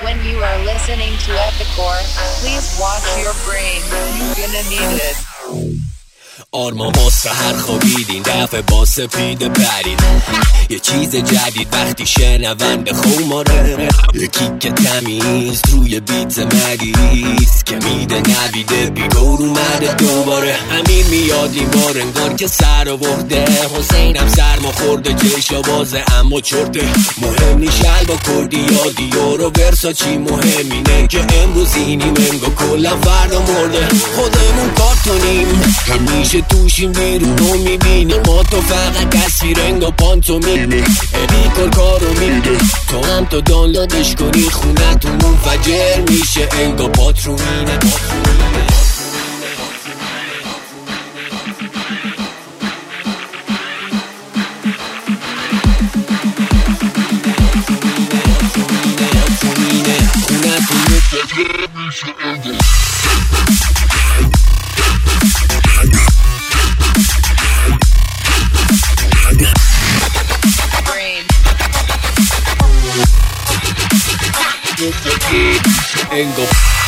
When you are listening to Epicor, please watch your brain. You're gonna need it. آرما ما سحر خوابیدین دفعه با سپیده پرید یه چیز جدید وقتی شنونده خوماره یکی که تمیز روی بیت مدیست که میده نویده بیگور اومده دوباره همین میاد این بار انگار که سر آورده حسینم سرما خورده چشا بازه اما چرته مهم نی شلبا کردی یا دیور و ورساچی مهم اینه که امروز اینیم انگار کلا فردا مرده خودمون کارتونیم همیشه توشیم بیرون رو میبینیم ما تو فقط تصویر انگا پانتو میبینی اپیکور کارو میده تو هم تو دانلودش کنی خونتون منفجر میشه انگا پاتروینه Engo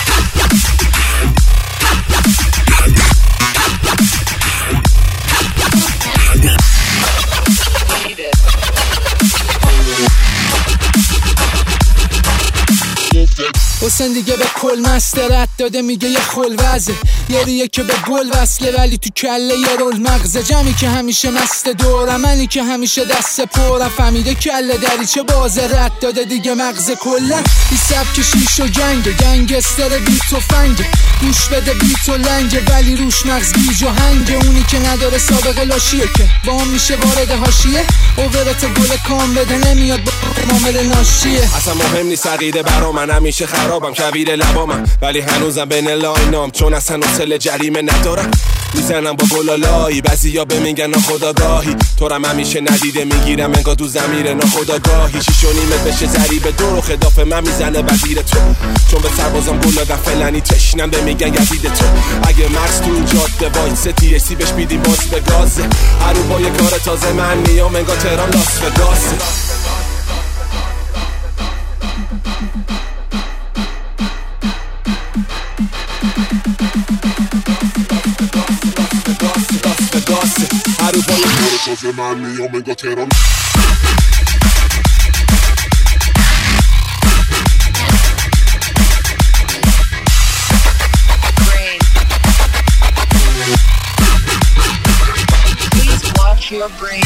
حسین دیگه به کل مسترت داده میگه یه خلوزه یه ریه که به گل وصله ولی تو کله یه رول مغزه جمعی که همیشه مست دورم منی که همیشه دست پرم فهمیده کله دریچه بازه رد داده دیگه مغزه کله بی سبک شیش و گنگستر بیت و فنگه گوش بده بیت و لنگه ولی روش مغز بیج و هنگه اونی که نداره سابقه لاشیه که با هم میشه وارد حاشیه اوورت گل کام بده نمیاد با معامل ناشیه اصلا مهم نیست عقیده برا من همیشه خرابم کویر لبامم ولی هنوزم بین لاینام چون اصلا حوصله جریمه ندارم میزنم با گلالایی بعضیا به میگن ناخداگاهی تو رم همیشه ندیده میگیرم انگار تو زمیر ناخداگاهی 6 و نیمت بشه ضریب دور و خداف من میزنه وزیر تو چون به سربازم گل دادم فلانی تشنم به میگن یزید تو اگه مرز تو این جاده وایس TSC بهش بیدیم باز به گازه هر رو با یه کار تازه من میام انگار تهران لاس وگاسه هر رو با یه کار تازه من میام انگار تهران Your brain.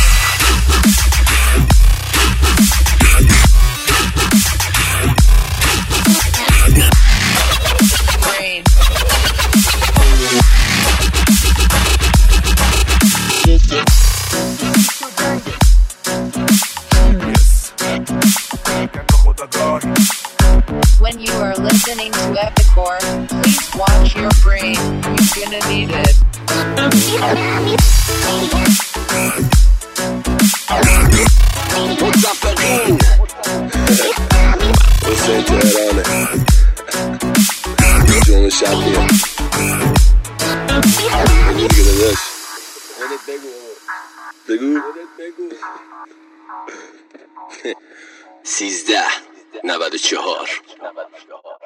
When you are listening to Epicor, please watch your brain. You're gonna need it. حسین تهرانه جون شبیه دیگه داداش بگو 13 94